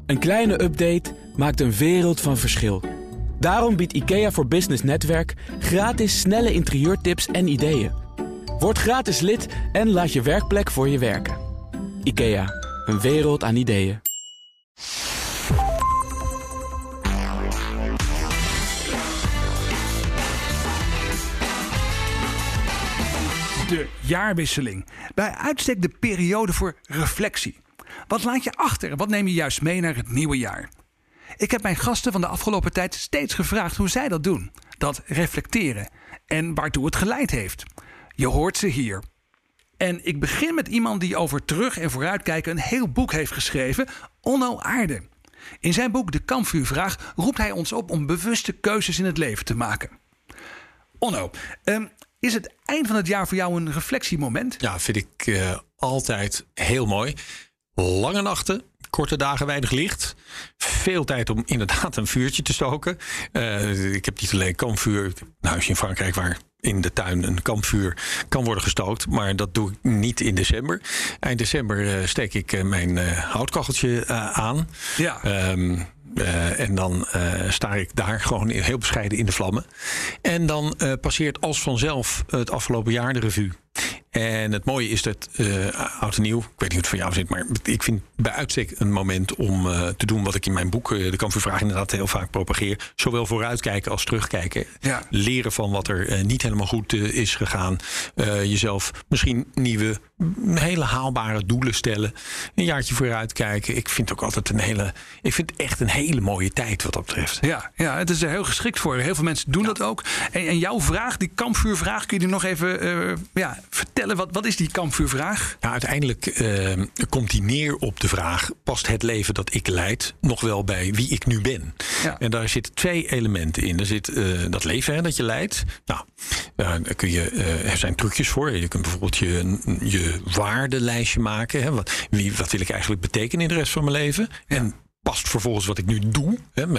Een kleine update maakt een wereld van verschil. Daarom biedt IKEA voor Business Netwerk gratis snelle interieurtips en ideeën. Word gratis lid en laat je werkplek voor je werken. IKEA, een wereld aan ideeën. De jaarwisseling. Bij uitstek de periode voor reflectie. Wat laat je achter en wat neem je juist mee naar het nieuwe jaar? Ik heb mijn gasten van de afgelopen tijd steeds gevraagd hoe zij dat doen. Dat reflecteren. En waartoe het geleid heeft. Je hoort ze hier. En ik begin met iemand die over terug- en vooruitkijken een heel boek heeft geschreven. Onno Aarde. In zijn boek De Kampvuurvraag roept hij ons op om bewuste keuzes in het leven te maken. Onno, is het eind van het jaar voor jou een reflectiemoment? Ja, vind ik altijd heel mooi. Lange nachten, korte dagen, weinig licht. Veel tijd om inderdaad een vuurtje te stoken. Ik heb niet alleen kampvuur. Een huisje in Frankrijk waar in de tuin een kampvuur kan worden gestookt. Maar dat doe ik niet in december. Eind december steek ik mijn houtkacheltje aan. Ja. En dan sta ik daar gewoon heel bescheiden in de vlammen. En dan passeert als vanzelf het afgelopen jaar de revue. En het mooie is dat oud en nieuw, ik weet niet hoe het voor jou zit, maar ik vind bij uitstek een moment om te doen wat ik in mijn boek De Kampvuurvraag inderdaad heel vaak propageer. Zowel vooruitkijken als terugkijken. Ja. Leren van wat er niet helemaal goed is gegaan. Jezelf misschien nieuwe, hele haalbare doelen stellen. Een jaartje vooruitkijken. Ik vind ook altijd echt een hele mooie tijd wat dat betreft. Ja, het is er heel geschikt voor. Heel veel mensen doen dat ook. En jouw vraag, die kampvuurvraag, kun je nog even vertellen? Wat is die kampvuurvraag? Ja, uiteindelijk komt die neer op de vraag: past het leven dat ik leid nog wel bij wie ik nu ben? Ja. En daar zitten 2 elementen in. Er zit dat leven dat je leidt. Nou, daar er zijn trucjes voor. Je kunt bijvoorbeeld je waardelijstje maken. Hè? Wat wil ik eigenlijk betekenen in de rest van mijn leven? Ja. En past vervolgens wat ik nu doe,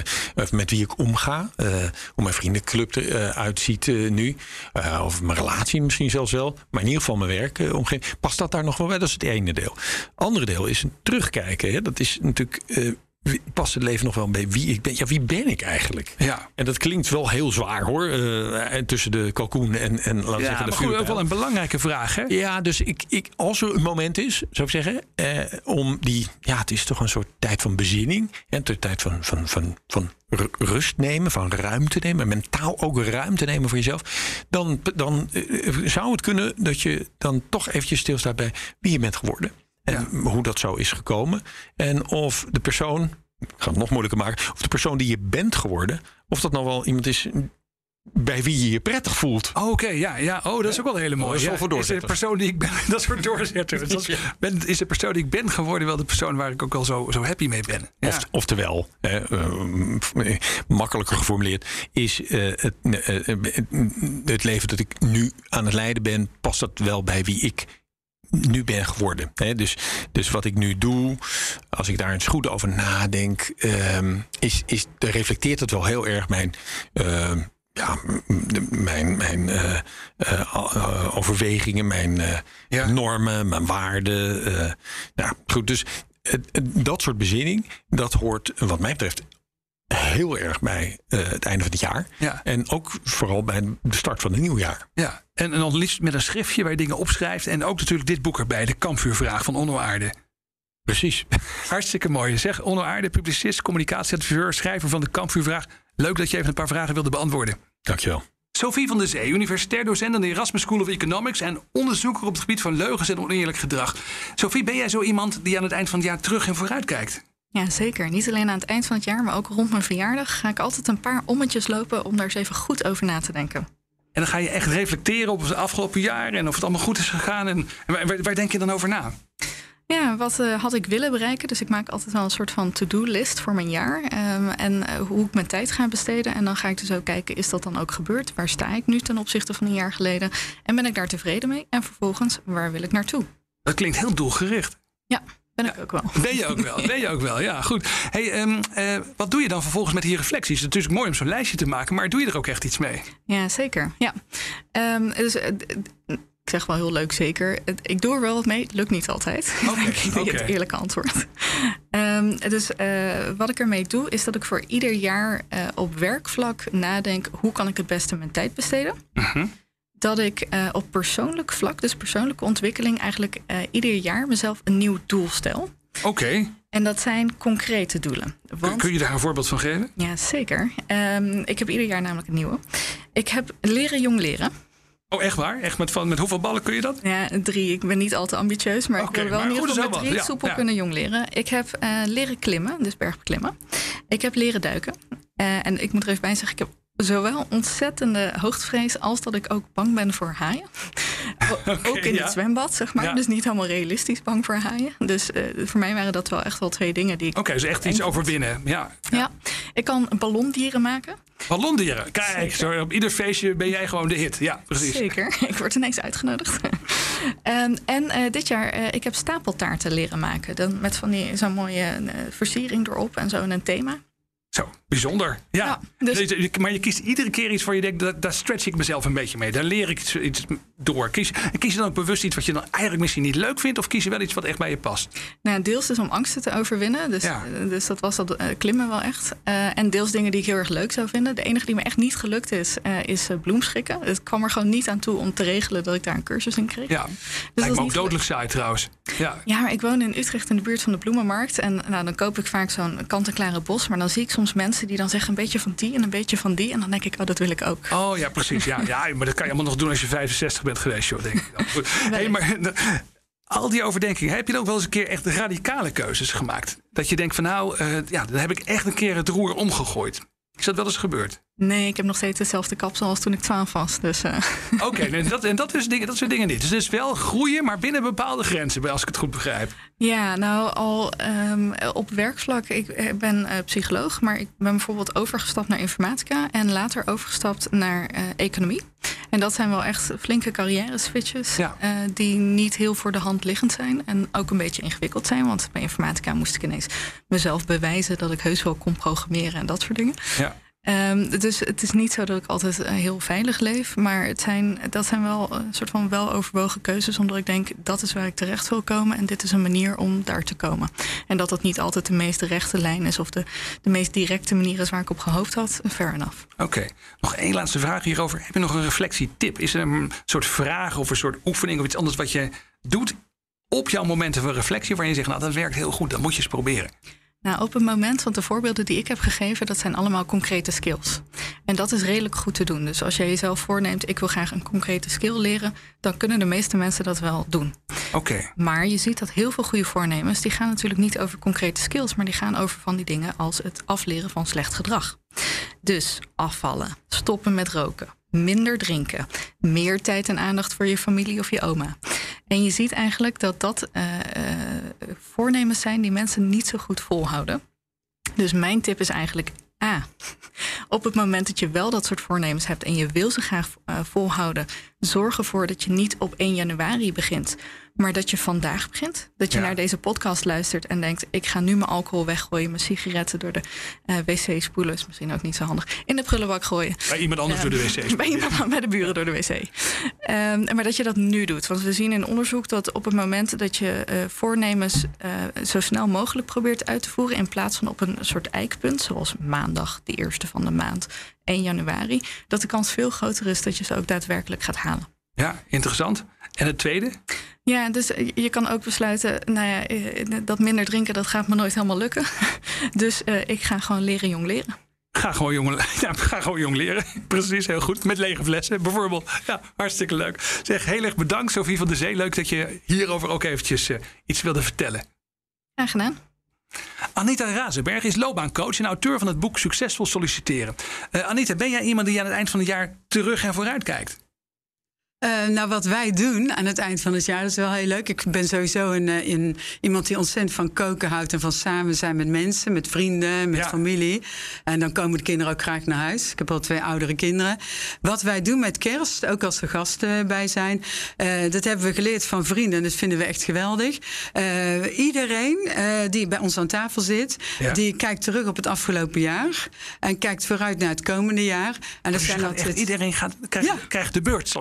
met wie ik omga, hoe mijn vriendenclub eruit ziet nu, of mijn relatie misschien zelfs wel, maar in ieder geval mijn werkomgeving. Past dat daar nog wel bij? Dat is het ene deel. Andere deel is een terugkijken. Hè? Dat is natuurlijk, past het leven nog wel bij wie ik ben? Ja, wie ben ik eigenlijk? Ja. En dat klinkt wel heel zwaar hoor, tussen de kalkoen en laten we zeggen de vuurpijl. Ook wel een belangrijke vraag, hè? Ja, dus als er een moment is, zou ik zeggen, om die, het is toch een soort tijd van bezinning, een tijd van rust nemen, van ruimte nemen, mentaal ook ruimte nemen voor jezelf, dan zou het kunnen dat je dan toch eventjes stilstaat bij wie je bent geworden. En hoe dat zo is gekomen. En of de persoon, ik ga het nog moeilijker maken, of de persoon die je bent geworden, of dat nou wel iemand is bij wie je je prettig voelt. Oké, ja. Oh, dat is ook wel een hele mooie. Is de persoon die ik ben, dat is voor doorzetter. Is de persoon die ik ben geworden wel de persoon waar ik ook al zo happy mee ben? Ja. Oftewel, makkelijker geformuleerd, is het leven dat ik nu aan het leiden ben, past dat wel bij wie ik nu ben geworden. Dus wat ik nu doe, als ik daar eens goed over nadenk, reflecteert het wel heel erg mijn overwegingen, mijn normen, mijn waarden. Goed, dus dat soort bezinning, dat hoort wat mij betreft heel erg bij het einde van het jaar. Ja. En ook vooral bij de start van het nieuwe jaar. Ja, en dan liefst met een schriftje waar je dingen opschrijft. En ook natuurlijk dit boek erbij, De Kampvuurvraag van Onno Aarde. Precies. Hartstikke mooi. Zeg, Onno Aarde, publicist, communicatieadviseur, schrijver van De Kampvuurvraag. Leuk dat je even een paar vragen wilde beantwoorden. Dankjewel. Sophie van der Zee, universitair docent aan de Erasmus School of Economics en onderzoeker op het gebied van leugens en oneerlijk gedrag. Sophie, ben jij zo iemand die aan het eind van het jaar terug en vooruit kijkt? Ja, zeker. Niet alleen aan het eind van het jaar, maar ook rond mijn verjaardag ga ik altijd een paar ommetjes lopen om daar eens even goed over na te denken. En dan ga je echt reflecteren op het afgelopen jaar en of het allemaal goed is gegaan. En waar denk je dan over na? Ja, wat had ik willen bereiken? Dus ik maak altijd wel een soort van to-do-list voor mijn jaar. En hoe ik mijn tijd ga besteden. En dan ga ik dus ook kijken, is dat dan ook gebeurd? Waar sta ik nu ten opzichte van een jaar geleden? En ben ik daar tevreden mee? En vervolgens, waar wil ik naartoe? Dat klinkt heel doelgericht. Ja. Ben ik ook wel. Ben je ook wel, ja, goed. Hey, wat doe je dan vervolgens met die reflecties? Het is natuurlijk mooi om zo'n lijstje te maken, maar doe je er ook echt iets mee? Ja, zeker. Ja. Ik zeg wel heel leuk, zeker. Ik doe er wel wat mee, het lukt niet altijd. Okay. Het eerlijke antwoord. Dus wat ik ermee doe, is dat ik voor ieder jaar op werkvlak nadenk, hoe kan ik het beste mijn tijd besteden? Dat ik op persoonlijk vlak, dus persoonlijke ontwikkeling, eigenlijk ieder jaar mezelf een nieuw doel stel. Oké. En dat zijn concrete doelen. Kun je daar een voorbeeld van geven? Ja, zeker. Ik heb ieder jaar namelijk een nieuwe. Ik heb leren jong leren. Oh, echt waar? Echt met hoeveel ballen kun je dat? Ja, 3. Ik ben niet al te ambitieus, maar ik wil wel in ieder geval met 3 soepel kunnen jong leren. Ik heb leren klimmen, dus bergbeklimmen. Ik heb leren duiken. En ik moet er even bij zeggen, ik heb zowel ontzettende hoogtevrees als dat ik ook bang ben voor haaien. Ook in het zwembad, zeg maar. Ja. Dus niet helemaal realistisch bang voor haaien. Dus voor mij waren dat wel echt wel 2 dingen die ik... Oké, dus echt iets overwinnen. Ja. Ik kan ballondieren maken. Ballondieren, kijk, zo, op ieder feestje ben jij gewoon de hit. Ja, precies. Zeker, ik word ineens uitgenodigd. Dit jaar, ik heb stapeltaarten leren maken. Dan met zo'n mooie versiering erop en zo en een thema. Zo, bijzonder. Ja. Dus... Maar je kiest iedere keer iets waar je denkt, daar stretch ik mezelf een beetje mee. Daar leer ik iets door. Kies je dan ook bewust iets wat je dan eigenlijk misschien niet leuk vindt? Of kies je wel iets wat echt bij je past? Nou, deels dus om angsten te overwinnen. Dus dat was dat klimmen wel echt. En deels dingen die ik heel erg leuk zou vinden. De enige die me echt niet gelukt is bloemschikken. Het kwam er gewoon niet aan toe om te regelen dat ik daar een cursus in kreeg. Ja, dus lijkt me ook dodelijk saai trouwens. Ja, maar ik woon in Utrecht in de buurt van de bloemenmarkt. En dan koop ik vaak zo'n kant-en-klare bos. Maar dan zie ik soms mensen die dan zeggen een beetje van die en een beetje van die. En dan denk ik, dat wil ik ook. Oh ja, precies. Ja, maar dat kan je allemaal nog doen als je 65 bent geweest, joh, denk ik. Goed. Hey, maar al die overdenkingen, heb je dan ook wel eens een keer echt radicale keuzes gemaakt? Dat je denkt van dan heb ik echt een keer het roer omgegooid. Is dat wel eens gebeurd? Nee, ik heb nog steeds hetzelfde kapsel als toen ik 12 was. Dus, Oké, dat soort dingen niet. Dus het is wel groeien, maar binnen bepaalde grenzen, als ik het goed begrijp. Ja, nou al op werkvlak. Ik ben psycholoog, maar ik ben bijvoorbeeld overgestapt naar informatica en later overgestapt naar economie. En dat zijn wel echt flinke carrière-switches die niet heel voor de hand liggend zijn. En ook een beetje ingewikkeld zijn, want bij informatica moest ik ineens mezelf bewijzen dat ik heus wel kon programmeren en dat soort dingen. Ja. Dus het is niet zo dat ik altijd heel veilig leef. Maar dat zijn wel een soort van weloverwogen keuzes. Omdat ik denk, dat is waar ik terecht wil komen. En dit is een manier om daar te komen. En dat dat niet altijd de meest rechte lijn is. Of de meest directe manier is waar ik op gehoopt had. Fair enough. Oké. Nog één laatste vraag hierover. Heb je nog een reflectietip? Is er een soort vraag of een soort oefening of iets anders wat je doet op jouw momenten van reflectie? Waar je zegt, dat werkt heel goed. Dat moet je eens proberen. Nou, op het moment, want de voorbeelden die ik heb gegeven, dat zijn allemaal concrete skills. En dat is redelijk goed te doen. Dus als jij jezelf voorneemt, ik wil graag een concrete skill leren, dan kunnen de meeste mensen dat wel doen. Oké. Maar je ziet dat heel veel goede voornemens, die gaan natuurlijk niet over concrete skills, maar die gaan over van die dingen als het afleren van slecht gedrag. Dus afvallen, stoppen met roken, minder drinken, meer tijd en aandacht voor je familie of je oma. En je ziet eigenlijk dat voornemens zijn die mensen niet zo goed volhouden. Dus mijn tip is eigenlijk op het moment dat je wel dat soort voornemens hebt en je wil ze graag volhouden, zorg ervoor dat je niet op 1 januari begint, maar dat je vandaag begint. Dat je naar deze podcast luistert en denkt, ik ga nu mijn alcohol weggooien, mijn sigaretten door de wc spoelen, is misschien ook niet zo handig, in de prullenbak gooien. Bij iemand anders door de wc. Bij de buren door de wc. Maar dat je dat nu doet. Want we zien in onderzoek dat op het moment dat je voornemens zo snel mogelijk probeert uit te voeren, in plaats van op een soort eikpunt, zoals maandag, de eerste van de maand, 1 januari, dat de kans veel groter is dat je ze ook daadwerkelijk gaat halen. Ja, interessant. En het tweede? Ja, dus je kan ook besluiten, dat minder drinken, dat gaat me nooit helemaal lukken. Dus ik ga gewoon leren jong leren. Ga gewoon jong leren. Precies, heel goed. Met lege flessen bijvoorbeeld. Ja, hartstikke leuk. Zeg, heel erg bedankt, Sophie van der Zee. Leuk dat je hierover ook eventjes iets wilde vertellen. Graag gedaan. Anita Razenberg is loopbaancoach en auteur van het boek Succesvol Solliciteren. Anita, ben jij iemand die aan het eind van het jaar terug en vooruit kijkt? Wat wij doen aan het eind van het jaar, dat is wel heel leuk. Ik ben sowieso iemand die ontzettend van koken houdt en van samen zijn met mensen, met vrienden, met familie. En dan komen de kinderen ook graag naar huis. Ik heb al 2 oudere kinderen. Wat wij doen met kerst, ook als er gasten bij zijn, dat hebben we geleerd van vrienden en dat vinden we echt geweldig. Iedereen die bij ons aan tafel zit, die kijkt terug op het afgelopen jaar en kijkt vooruit naar het komende jaar. En dat zijn altijd... Iedereen krijgt de beurt, zal ik maar zeggen. Iedereen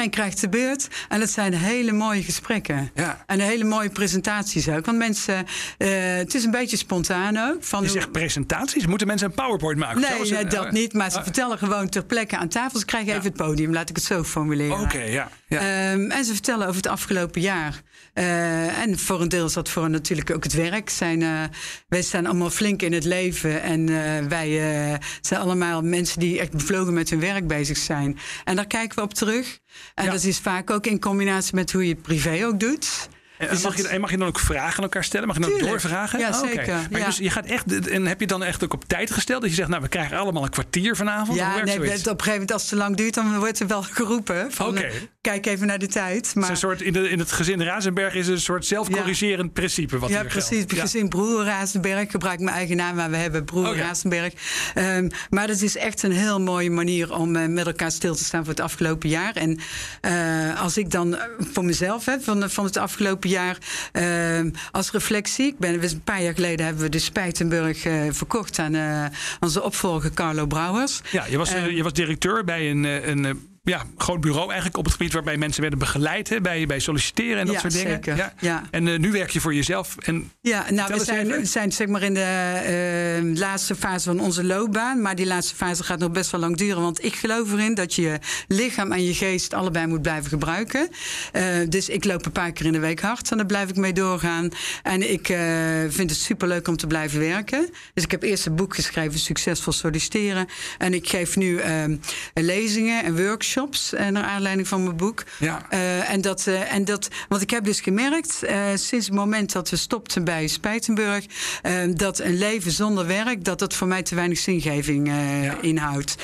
iedereen krijgt de beurt. En dat zijn hele mooie gesprekken. Ja. En hele mooie presentaties ook. Want mensen, het is een beetje spontaan ook. Je zegt presentaties? Moeten mensen een PowerPoint maken? Nee, dat niet. Maar ze vertellen gewoon ter plekke aan tafel. Ze krijgen even het podium, laat ik het zo formuleren. Oké, ja. En ze vertellen over het afgelopen jaar. En voor een deel is dat voor natuurlijk ook het werk. Wij staan allemaal flink in het leven. En wij zijn allemaal mensen die echt bevlogen met hun werk bezig zijn. En daar kijken we op terug. En dat is vaak ook in combinatie met hoe je het privé ook doet. En mag je dan ook vragen aan elkaar stellen? Mag je dan ook doorvragen? Ja, zeker. Maar dus je gaat echt, en heb je dan echt ook op tijd gesteld? Dat je zegt, we krijgen allemaal een kwartier vanavond? Ja, op een gegeven moment als het te lang duurt, dan wordt er wel geroepen. Kijk even naar de tijd. Maar... Dus een soort, in het gezin Razenberg is een soort zelfcorrigerend principe wat hier geldt. Ja, precies. Het gezin Broer Razenberg. Ik gebruik mijn eigen naam, maar we hebben Broer Razenberg. Maar dat is echt een heel mooie manier om met elkaar stil te staan voor het afgelopen jaar. En als ik dan voor mezelf heb van het afgelopen jaar als reflectie. Een paar jaar geleden hebben we de Spijtenburg verkocht aan onze opvolger Carlo Brouwers. Ja, je was directeur bij een groot bureau eigenlijk op het gebied waarbij mensen werden begeleid bij solliciteren en dat soort dingen. Zeker. Ja. En nu werk je voor jezelf. We zijn zeg maar in de laatste fase van onze loopbaan. Maar die laatste fase gaat nog best wel lang duren. Want ik geloof erin dat je je lichaam en je geest allebei moet blijven gebruiken. Dus ik loop een paar keer in de week hard en daar blijf ik mee doorgaan. En ik vind het superleuk om te blijven werken. Dus ik heb eerst een boek geschreven, Succesvol Solliciteren. En ik geef nu lezingen en workshops. Naar aanleiding van mijn boek. Ja. Want ik heb dus gemerkt, sinds het moment dat we stopten bij Spijtenburg, dat een leven zonder werk, dat voor mij te weinig zingeving inhoudt.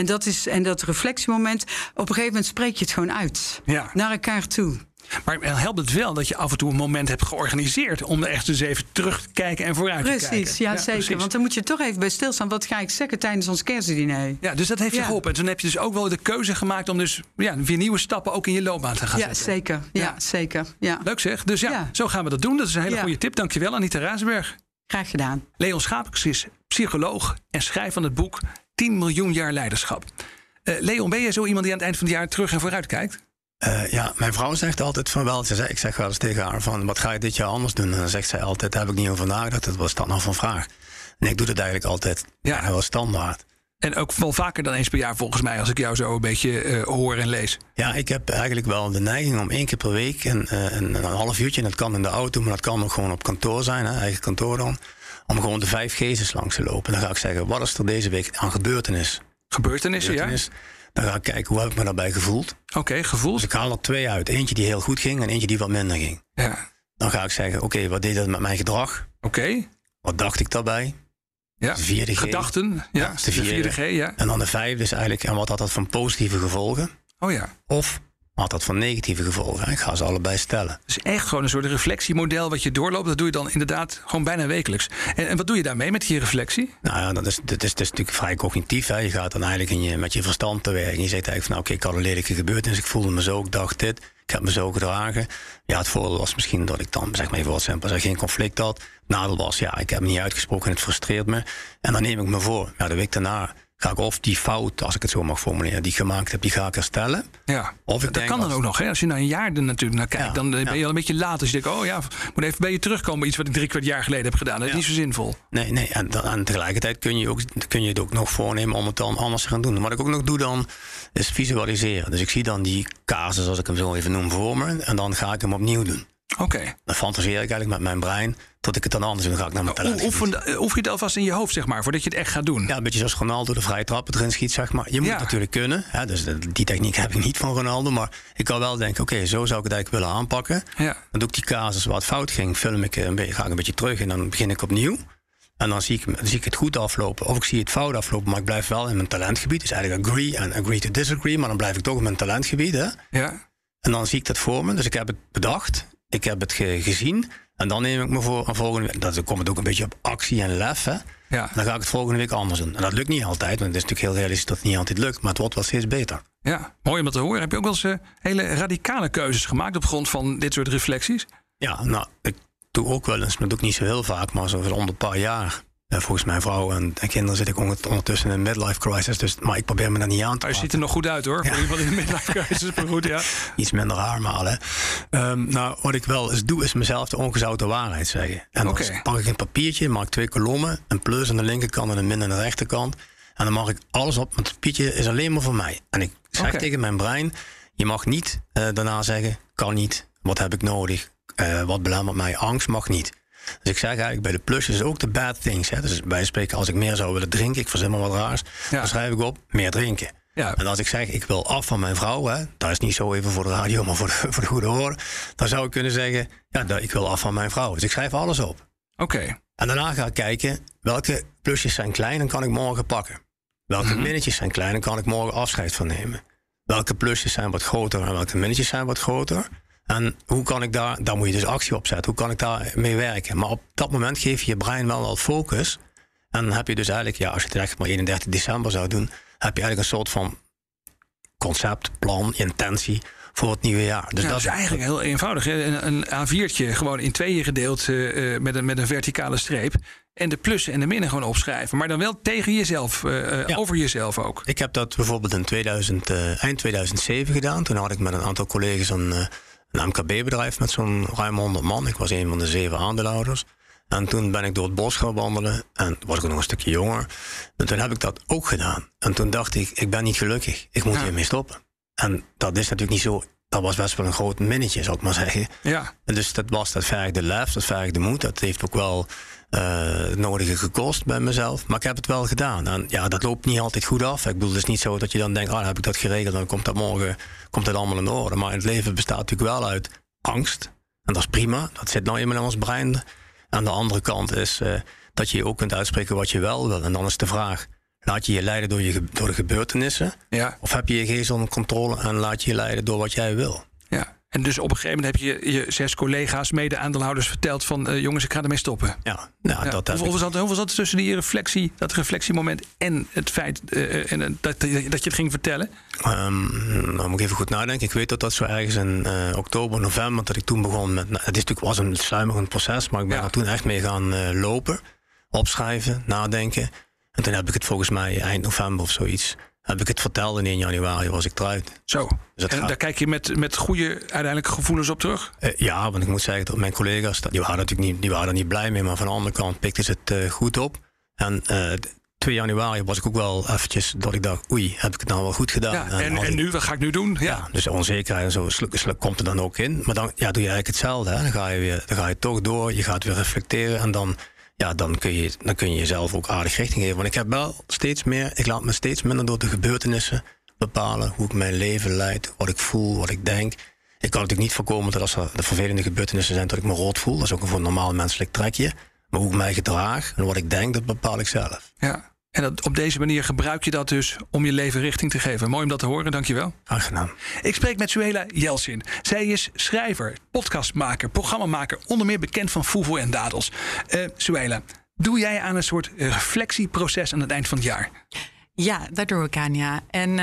En dat reflectiemoment, op een gegeven moment spreek je het gewoon uit. Ja. Naar elkaar toe. Maar helpt het wel dat je af en toe een moment hebt georganiseerd om er echt eens even terug te kijken en vooruit te kijken? Precies, ja, zeker. Precies. Want dan moet je toch even bij stilstaan. Wat ga ik zeggen tijdens ons kerstdiner? Ja, dus dat heeft je geholpen. En toen heb je dus ook wel de keuze gemaakt om dus weer nieuwe stappen ook in je loopbaan te gaan zetten. Zeker. Ja, zeker. Ja. Leuk zeg. Dus zo gaan we dat doen. Dat is een hele goede tip. Dankjewel, Anita Razenberg. Graag gedaan. Leon Schapers is psycholoog en schrijver van het boek 10 miljoen jaar leiderschap. Leon, ben jij zo iemand die aan het eind van het jaar terug en vooruit kijkt? Mijn vrouw zegt altijd van wel. Ik zeg wel eens tegen haar van, wat ga je dit jaar anders doen? En dan zegt zij altijd, daar heb ik niet over nagedacht. Dat was dan nog van vraag. En ik doe dat eigenlijk altijd wel standaard. En ook wel vaker dan eens per jaar volgens mij, als ik jou zo een beetje hoor en lees. Ja, ik heb eigenlijk wel de neiging om 1 keer per week een half uurtje, en dat kan in de auto, maar dat kan ook gewoon op kantoor zijn, eigen kantoor dan, om gewoon de 5 G's langs te lopen. Dan ga ik zeggen, wat is er deze week aan gebeurtenissen, ja? Dan ga ik kijken, hoe heb ik me daarbij gevoeld? Oké, gevoeld. Dus ik haal er 2 uit. Eentje die heel goed ging en eentje die wat minder ging. Ja. Dan ga ik zeggen, oké, wat deed dat met mijn gedrag? Oké. Wat dacht ik daarbij? Ja, de 4e G. Gedachten. Ja, de 4e G, ja. En dan de 5e is eigenlijk, en wat had dat van positieve gevolgen? Oh ja. Of had dat van negatieve gevolgen? Ik ga ze allebei stellen. Dus echt gewoon een soort reflectiemodel wat je doorloopt. Dat doe je dan inderdaad gewoon bijna wekelijks. En wat doe je daarmee met die reflectie? Nou ja, dat is natuurlijk vrij cognitief. Hè. Je gaat dan eigenlijk met je verstand te werk. En je zegt eigenlijk van, oké, ik had een lelijke gebeurtenis. Ik voelde me zo, ik dacht dit. Ik heb me zo gedragen. Ja, het voordeel was misschien dat ik dan, zeg maar even wat simpel, geen conflict had. Nadeel was, ik heb me niet uitgesproken en het frustreert me. En dan neem ik me voor, de week daarna ga ik of die fout, als ik het zo mag formuleren, die ik gemaakt heb, die ga ik herstellen. Ja, of ik dat kan dan ook nog. Hè? Als je na een jaar er natuurlijk naar kijkt, dan ben je al een beetje laat. Als je denkt, moet even bij je terugkomen bij iets wat ik 3/4 jaar geleden heb gedaan. Dat is niet zo zinvol. Nee. En tegelijkertijd kun je het ook nog voornemen om het dan anders te gaan doen. Wat ik ook nog doe dan, is visualiseren. Dus ik zie dan die casus, als ik hem zo even noem, voor me. En dan ga ik hem opnieuw doen. Oké. Dan fantaseer ik eigenlijk met mijn brein tot ik het dan anders doe. Dan ga ik naar mijn talent. Oefen je het alvast in je hoofd, zeg maar, voordat je het echt gaat doen? Ja, een beetje zoals Ronaldo de vrije trappen erin schiet, zeg maar. Je moet het natuurlijk kunnen. Hè, dus die techniek heb ik niet van Ronaldo. Maar ik kan wel denken, oké, zo zou ik het eigenlijk willen aanpakken. Ja. Dan doe ik die casus waar het fout ging, ga ik een beetje terug en dan begin ik opnieuw. En dan zie ik het goed aflopen. Of ik zie het fout aflopen, maar ik blijf wel in mijn talentgebied. Dus eigenlijk agree to disagree. Maar dan blijf ik toch in mijn talentgebied. Hè? Ja. En dan zie ik dat voor me. Dus ik heb het bedacht. Ik heb het gezien. En dan neem ik me voor een volgende week. Dan komt het ook een beetje op actie en lef. Hè? Ja. Dan ga ik het volgende week anders doen. En dat lukt niet altijd. Want het is natuurlijk heel realistisch dat het niet altijd lukt. Maar het wordt wel steeds beter. Ja, mooi om dat te horen. Heb je ook wel eens hele radicale keuzes gemaakt op grond van dit soort reflecties? Ja, nou, ik doe ook wel eens, maar dat doe ik niet zo heel vaak. Maar zo om een paar jaar Volgens mijn vrouw en kinderen zit ik ondertussen in een midlife crisis. Maar ik probeer me daar niet aan te Maar je ziet er nog goed uit, hoor. Ja. Voor iemand in een midlife crisis, maar goed, ja. Iets minder haarmalen. Wat ik wel eens doe, is mezelf de ongezouten waarheid zeggen. En dan pak ik een papiertje, maak 2 kolommen. Een plus aan de linkerkant en een min aan de rechterkant. En dan mag ik alles op. Want het papiertje is alleen maar voor mij. En ik zeg tegen mijn brein, je mag niet daarna zeggen, kan niet, wat heb ik nodig, wat belemmert mij, angst mag niet. Dus ik zeg eigenlijk bij de plusjes ook de bad things. Hè. Dus bij spreken, als ik meer zou willen drinken, ik verzin maar wat raars, dan schrijf ik op meer drinken. Ja. En als ik zeg, ik wil af van mijn vrouw, hè, dat is niet zo even voor de radio, maar voor de goede horen, dan zou ik kunnen zeggen, ik wil af van mijn vrouw. Dus ik schrijf alles op. Oké. En daarna ga ik kijken, welke plusjes zijn klein en kan ik morgen pakken. Welke minnetjes zijn klein en kan ik morgen afscheid van nemen. Welke plusjes zijn wat groter en welke minnetjes zijn wat groter. En hoe kan ik daar moet je dus actie op zetten. Hoe kan ik daar mee werken? Maar op dat moment geef je brein wel focus. En dan heb je dus eigenlijk, als je het echt maar 31 december zou doen, heb je eigenlijk een soort van concept, plan, intentie voor het nieuwe jaar. Dus dat is eigenlijk heel eenvoudig. Hè? Een A4'tje gewoon in 2 gedeeld met een verticale streep. En de plussen en de minnen gewoon opschrijven. Maar dan wel tegen jezelf, over jezelf ook. Ik heb dat bijvoorbeeld in eind 2007 gedaan. Toen had ik met een aantal collega's een MKB-bedrijf met zo'n ruim 100 man. Ik was een van de 7 aandeelhouders. En toen ben ik door het bos gaan wandelen. En was ik nog een stukje jonger. En toen heb ik dat ook gedaan. En toen dacht ik ben niet gelukkig. Ik moet hiermee stoppen. En dat is natuurlijk niet zo. Dat was best wel een groot minnetje, zou ik maar zeggen. Ja. En dus dat vergde lef, dat vergde moed. Dat heeft ook wel het nodige gekost bij mezelf. Maar ik heb het wel gedaan. En dat loopt niet altijd goed af. Ik bedoel, het is niet zo dat je dan denkt, dan heb ik dat geregeld, dan komt dat morgen allemaal in orde. Maar het leven bestaat natuurlijk wel uit angst. En dat is prima. Dat zit nou eenmaal in ons brein. Aan de andere kant is dat je ook kunt uitspreken wat je wel wil. En dan is de vraag, laat je je leiden door de gebeurtenissen? Ja. Of heb je je geest onder controle en laat je leiden door wat jij wil? Ja. En dus op een gegeven moment heb je 6 collega's, mede-aandeelhouders verteld van jongens, ik ga ermee stoppen. Hoeveel zat er tussen die reflectie, dat reflectiemoment en het feit dat je het ging vertellen? Dan moet ik even goed nadenken. Ik weet dat zo ergens in oktober, november, dat ik toen begon met. Het was een sluimerend proces, maar ik ben er toen echt mee gaan lopen, opschrijven, nadenken. En toen heb ik het volgens mij eind november of zoiets. Heb ik het verteld en in januari was ik eruit. Zo, dus en daar kijk je met goede uiteindelijke gevoelens op terug? Ja, want ik moet zeggen dat mijn collega's, die waren er niet blij mee. Maar van de andere kant pikten ze het goed op. En 2 januari was ik ook wel eventjes dat ik dacht, oei, heb ik het nou wel goed gedaan? Ja, en nu, wat ga ik nu doen? Ja. Dus de onzekerheid en zo komt er dan ook in. Maar dan doe je eigenlijk hetzelfde. Hè? Dan ga je toch door, je gaat weer reflecteren en dan kun je jezelf ook aardig richting geven. Want ik heb wel ik laat me steeds minder door de gebeurtenissen bepalen hoe ik mijn leven leid, wat ik voel, wat ik denk. Ik kan natuurlijk niet voorkomen dat als er de vervelende gebeurtenissen zijn dat ik me rood voel. Dat is ook een voor normaal menselijk trekje. Maar hoe ik mij gedraag en wat ik denk, dat bepaal ik zelf. Ja. En op deze manier gebruik je dat dus om je leven richting te geven. Mooi om dat te horen, dankjewel. Aangenaam. Ik spreek met Suhela Jelsin. Zij is schrijver, podcastmaker, programmamaker, onder meer bekend van Fufu en Dadels. Suhela, doe jij aan een soort reflectieproces aan het eind van het jaar? Ja, daar doe ik aan, ja.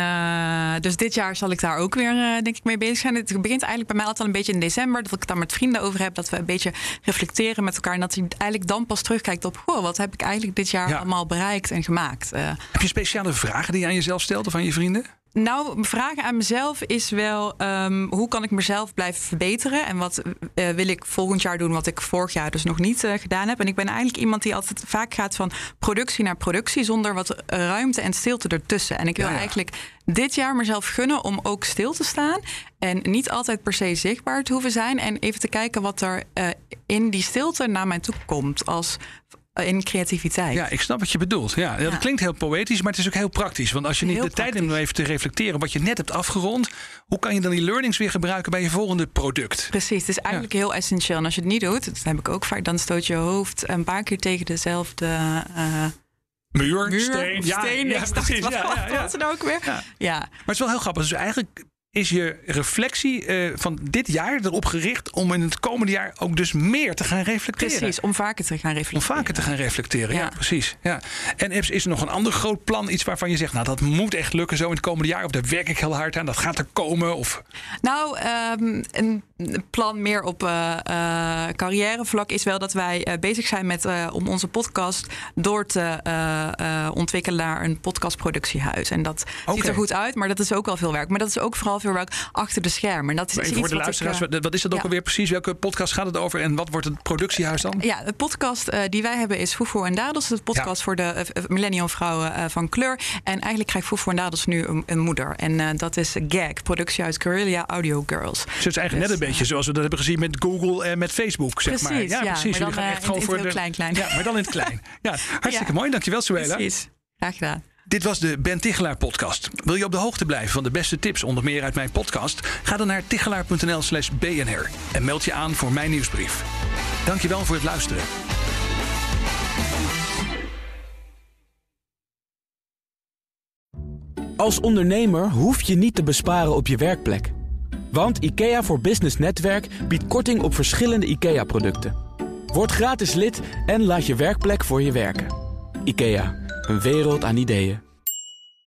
En dus dit jaar zal ik daar ook weer, denk ik, mee bezig zijn. Het begint eigenlijk bij mij altijd al een beetje in december. Dat ik het dan met vrienden over heb. Dat we een beetje reflecteren met elkaar. En dat je eigenlijk dan pas terugkijkt op, wat heb ik eigenlijk dit jaar allemaal bereikt en gemaakt. Heb je speciale vragen die je aan jezelf stelt of aan je vrienden? Nou, mijn vraag aan mezelf is wel, hoe kan ik mezelf blijven verbeteren? En wat wil ik volgend jaar doen wat ik vorig jaar dus nog niet gedaan heb? En ik ben eigenlijk iemand die altijd vaak gaat van productie naar productie zonder wat ruimte en stilte ertussen. En ik wil eigenlijk dit jaar mezelf gunnen om ook stil te staan en niet altijd per se zichtbaar te hoeven zijn. En even te kijken wat er in die stilte naar mij toe komt als in creativiteit. Ja, ik snap wat je bedoelt. Ja, dat klinkt heel poëtisch, maar het is ook heel praktisch. Want als je niet de tijd neemt om even te reflecteren wat je net hebt afgerond, hoe kan je dan die learnings weer gebruiken bij je volgende product? Precies, het is eigenlijk heel essentieel. En als je het niet doet, dat heb ik ook vaak, dan stoot je hoofd een paar keer tegen dezelfde muur, steen. Steen. Ja, ik precies. dacht, wat dan ook weer. Ja. Maar het is wel heel grappig. Dus eigenlijk is je reflectie van dit jaar erop gericht om in het komende jaar ook dus meer te gaan reflecteren. Precies, om vaker te gaan reflecteren. Ja, precies. Ja. En is er nog een ander groot plan, iets waarvan je zegt, nou dat moet echt lukken zo in het komende jaar, of daar werk ik heel hard aan, dat gaat er komen? Of? Nou, plan meer op carrièrevlak is wel dat wij bezig zijn met om onze podcast door te ontwikkelen naar een podcastproductiehuis. En dat ziet er goed uit, maar dat is ook wel veel werk. Maar dat is ook vooral veel werk achter de schermen. En dat is even voor de luisteraars, wat is dat ook alweer precies? Welke podcast gaat het over en wat wordt het productiehuis dan? Ja, de podcast die wij hebben is Foefoe en Dadels. De podcast voor de millennial vrouwen van kleur. En eigenlijk krijgt Foefoe en Dadels nu een moeder. En dat is GAG, productiehuis Guerrilla Audio Girls. Dus het is eigenlijk net een beetje zoals we dat hebben gezien met Google en met Facebook, zeg maar. Ja, precies. Maar dan echt gewoon voor de klein. Ja, maar dan in het klein. Ja, hartstikke mooi. Dankjewel, Suela. Precies. Graag gedaan. Dit was de Ben Tichelaar podcast. Wil je op de hoogte blijven van de beste tips, onder meer uit mijn podcast? Ga dan naar tichelaar.nl/BNR en meld je aan voor mijn nieuwsbrief. Dankjewel voor het luisteren. Als ondernemer hoef je niet te besparen op je werkplek. Want IKEA voor Business Netwerk biedt korting op verschillende IKEA-producten. Word gratis lid en laat je werkplek voor je werken. IKEA, een wereld aan ideeën.